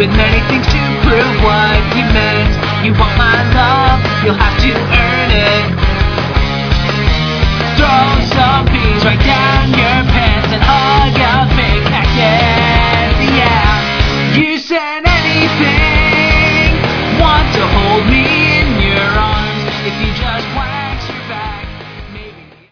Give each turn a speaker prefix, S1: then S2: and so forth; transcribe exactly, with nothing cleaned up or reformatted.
S1: with many things to prove what you meant. You want my love, you'll have to earn it. Throw some bees right down